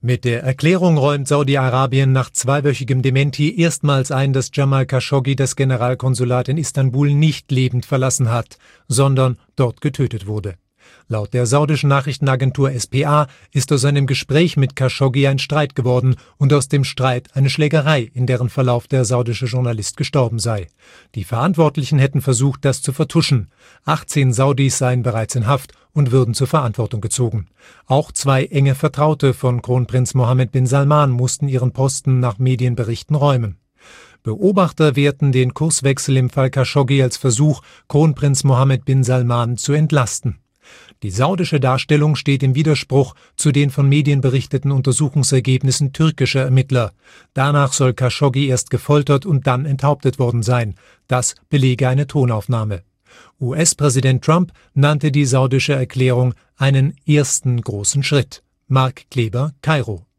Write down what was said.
Mit der Erklärung räumt Saudi-Arabien nach zweiwöchigem Dementi erstmals ein, dass Jamal Khashoggi das Generalkonsulat in Istanbul nicht lebend verlassen hat, sondern dort getötet wurde. Laut der saudischen Nachrichtenagentur SPA ist aus einem Gespräch mit Khashoggi ein Streit geworden und aus dem Streit eine Schlägerei, in deren Verlauf der saudische Journalist gestorben sei. Die Verantwortlichen hätten versucht, das zu vertuschen. 18 Saudis seien bereits in Haft und würden zur Verantwortung gezogen. Auch 2 enge Vertraute von Kronprinz Mohammed bin Salman mussten ihren Posten nach Medienberichten räumen. Beobachter werten den Kurswechsel im Fall Khashoggi als Versuch, Kronprinz Mohammed bin Salman zu entlasten. Die saudische Darstellung steht im Widerspruch zu den von Medien berichteten Untersuchungsergebnissen türkischer Ermittler. Danach soll Khashoggi erst gefoltert und dann enthauptet worden sein. Das belege eine Tonaufnahme. US-Präsident Trump nannte die saudische Erklärung einen ersten großen Schritt. Mark Kleber, Kairo.